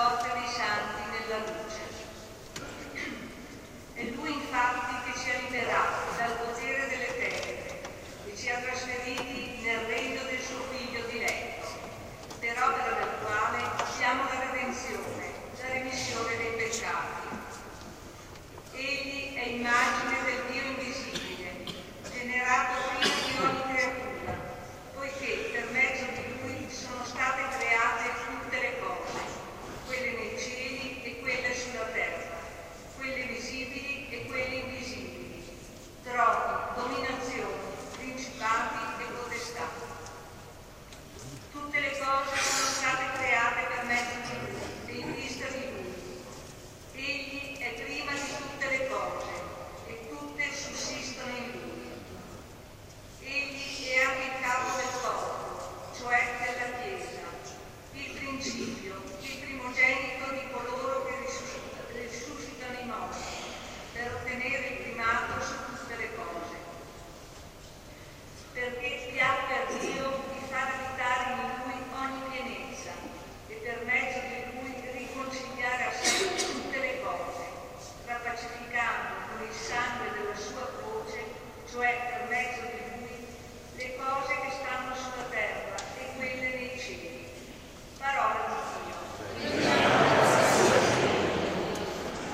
porta dei santi nella luce. È Lui infatti che ci ha liberati dal potere delle tenebre e ci ha trasferiti nel regno del suo Figlio diletto, per opera del quale abbiamo la redenzione, la remissione dei peccati. Egli è immagine del Dio invisibile, generato prima di ogni creatura, poiché per mezzo di Lui sono state create tutte le cose, quelle nei cieli e quelle sulla terra, quelle visibili e quelle invisibili, troni, dominazioni, principati e potestà. Tutte le cose sono state create per mezzo di Lui e in vista di Lui. Egli è prima di tutte le cose e tutte sussistono in Lui. Egli è anche il capo del corpo, cioè della Chiesa, il principio, il primogenito di coloro che risuscitano i morti, per ottenere il primato su